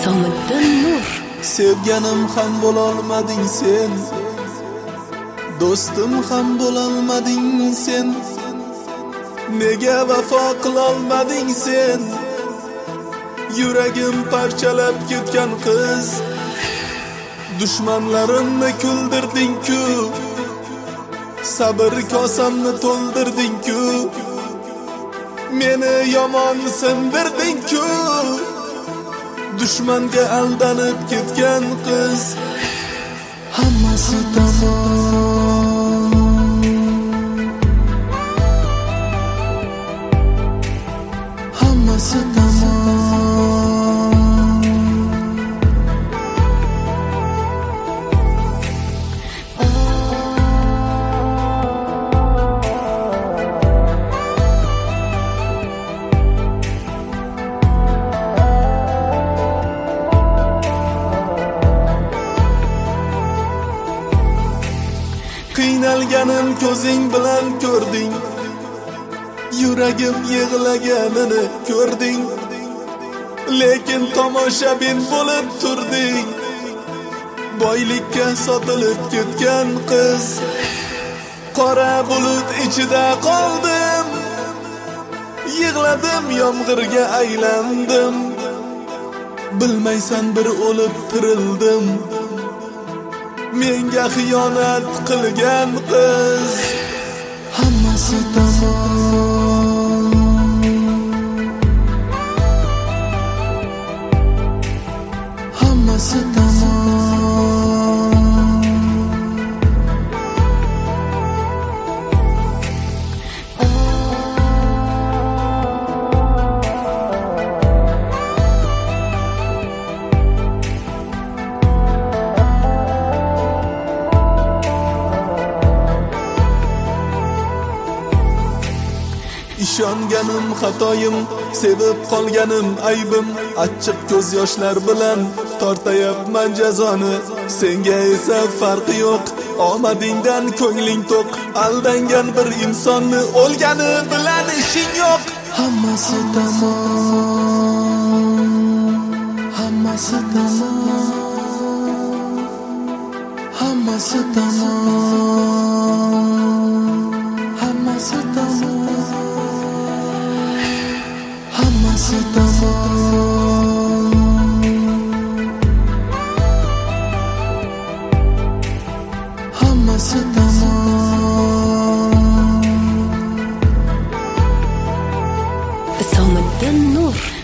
Isomiddin Nur. Sevganim ham bo'lolmading sen, do'stim ham bo'lolmading sen. Nega vafo qilolmading sen? Yuragim parchalab ketgan qiz, dushmanlarimni kuldirding-ku, sabr kosamni to'ldirding-ku, meni yomon sindirding-ku. Dushmanga aldanib ketgan qiz, hammasi tamom, hammasi tamom. Qiynalganim ko'zing bilan ko'rding, yuragim yig'laganini ko'rding, lekin tomoshabin bo'lib turding. Boylikka sotilib ketgan qiz, qora bulut ichida qoldim, yig'ladim, yomg'irga aylandim. Bilmaysan bir o'lib tirildim, menga xiyonat qilgan qiz. Hammasi tamom, hammasi tamom. Ishonganim xatoyim, sevib qolganim aybim, achchiq ko'z yoshlar bilan tortayapman jazoni. Senga esa farqi yo'q, omadingdan ko'ngling to'q, aldangan bir insonni o'lgani bilan ishing yo'q. Hammasi tamom, hammasi tamom, hammasi tamom, hammasi tamom. Hammasi tamom, hammasi tamom. Isomiddin Nur.